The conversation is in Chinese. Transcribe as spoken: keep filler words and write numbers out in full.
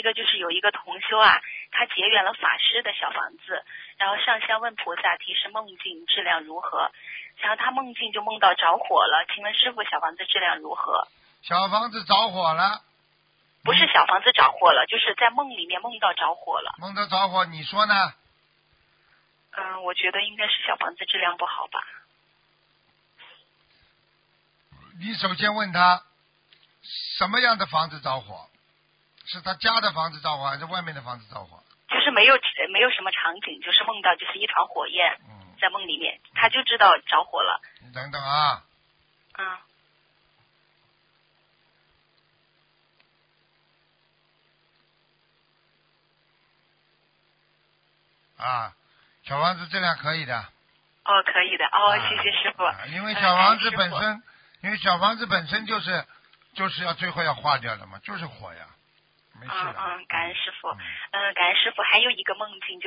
个就是有一个同修啊，他结缘了法师的小房子，然后上香问菩萨提示梦境质量如何，然后他梦境就梦到着火了，请问师傅小房子质量如何？ 小房子着火了。 不是小房子着火了，就是在梦里面梦到着火了。 梦到着火，你说呢？ 嗯，我觉得应该是小房子质量不好吧。 你首先问他什么样的房子着火，是他家的房子着火还是外面的房子着火？ 就是没有没有什么场景，就是梦到就是一团火焰， 嗯， 在梦里面他就知道着火了。 你等等啊。 嗯。 啊，小房子质量可以的。 哦，可以的。哦， 啊、 谢谢师傅。 啊、因为小房子本身， 嗯、 因为小房子本身就是就是要最后要化掉的嘛，就是火呀，没事的。 嗯嗯，感恩师傅。 嗯， 嗯、呃，感恩师傅。还有一个梦境就。